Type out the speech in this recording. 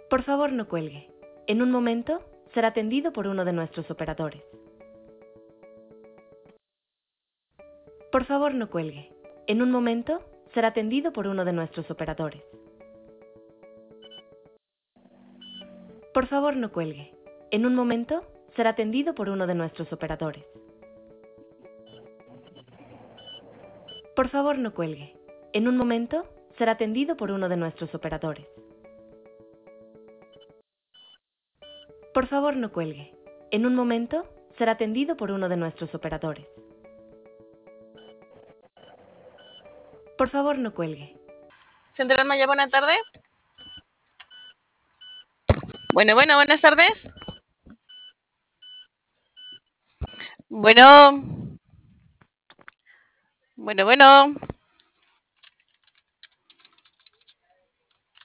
Por favor, no cuelgue. En un momento será atendido por uno de nuestros operadores. Por favor, no cuelgue. En un momento será atendido por uno de nuestros operadores. Por favor, no cuelgue. En un momento será atendido por uno de nuestros operadores. Por favor, no cuelgue. En un momento será atendido por uno de nuestros operadores. Por favor, no cuelgue. En un momento será atendido por uno de nuestros operadores. Por favor, no cuelgue. Central Maya, buenas tardes. Buenas tardes. Bueno.